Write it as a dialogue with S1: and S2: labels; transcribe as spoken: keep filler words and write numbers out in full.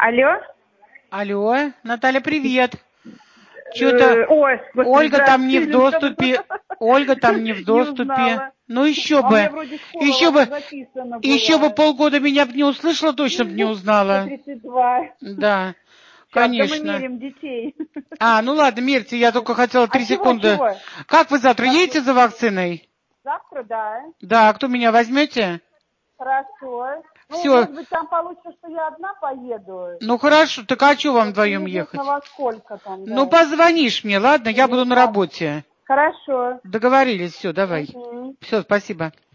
S1: Алло?
S2: Алло, Наталья, привет.
S1: Э,
S2: Что-то
S1: Ой, господи,
S2: Ольга
S1: да,
S2: там не в
S1: сильно
S2: доступе.
S1: сказала.
S2: Ольга там не в
S1: Не
S2: доступе.
S1: узнала.
S2: Ну еще
S1: А у меня
S2: бы.
S1: вроде скоро
S2: Еще
S1: вас
S2: бы.
S1: записано
S2: Еще бы
S1: было.
S2: полгода меня бы не услышала, точно бы не
S1: сто
S2: узнала.
S1: тридцать два.
S2: Да,
S1: Сейчас, да мы
S2: конечно.
S1: мерим детей.
S2: А, ну ладно, мерьте, я только хотела
S1: А
S2: три
S1: чего,
S2: секунды.
S1: чего?
S2: Как вы завтра
S1: Вас-
S2: едете за вакциной?
S1: Завтра, да.
S2: Да, а кто меня возьмете?
S1: Хорошо. Ну,
S2: Все.
S1: может быть, там получится, что я одна поеду.
S2: Ну хорошо, так а что вам
S1: Вот
S2: вдвоем ехать?
S1: неизвестно во сколько там,
S2: Ну
S1: да.
S2: позвонишь мне, ладно? Я
S1: Или
S2: буду на
S1: как.
S2: работе.
S1: Хорошо.
S2: Договорились, все, давай.
S1: Мгм.
S2: Все, спасибо.